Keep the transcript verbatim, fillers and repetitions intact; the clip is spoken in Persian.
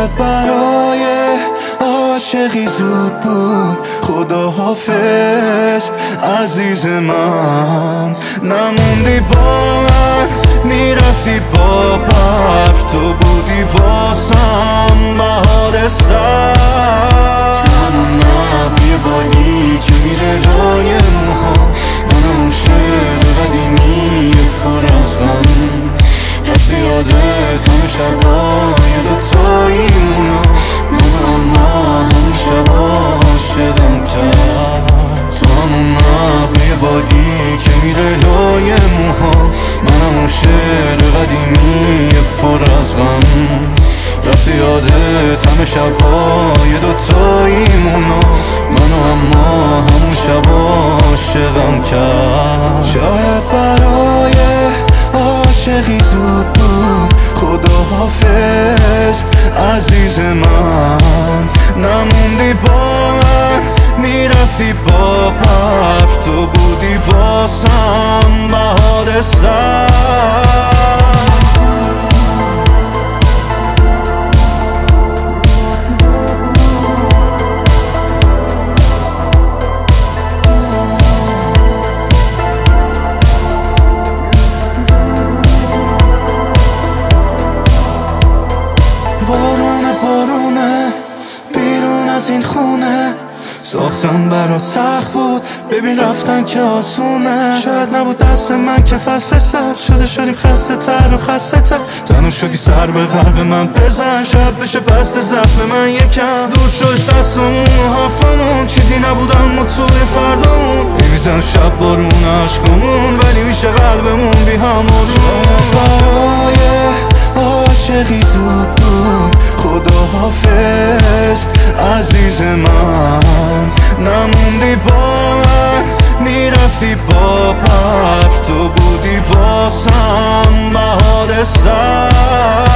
شاید برای عاشقی زود بود. خداحافظ عزیز من، نموندی با من، میرفتی با برف. تو بودی واسم بهار سر، تو همون نبوی بادی که میره لای موها. من اون شعر قدیمی پر از غم، رفتی یادت همه شبای دوتاییمونو. من اما همون شبا عاشقم کرد، تو همون نبوی بادی که میره لای موها. من همون شعر قدیمی پر از غم، رفتی یادت همه شبای دوتاییمونو. منو اما همون شبا عاشقم کرد. شاید برای عاشقی زود بود. خداحافظ عزیز من، نموندی با من، میرفتی با برف. تو بودی واسم بهار سر. بارونه بارونه بیرون از این خونه، ساختم برا سخت بود، ببین رفتن که آسونه. شاید نبود دست من که فصل سر شده، شدیم خسته تر و خسته تر. تنها شدی سر به قلب من بزن، شاید بشه بست زخم من یکم. دور شد دستمون و حرفمون، چیزی نبود اما توی فردامون. میریزن شب بارون عشقمون، ولی میشه قلبمون بی همون. شاید برای عاشقی زود بود. خداحافظ عزیز من، نموندی با من، میرفتی با برف. تو بودی واسم بهار سر.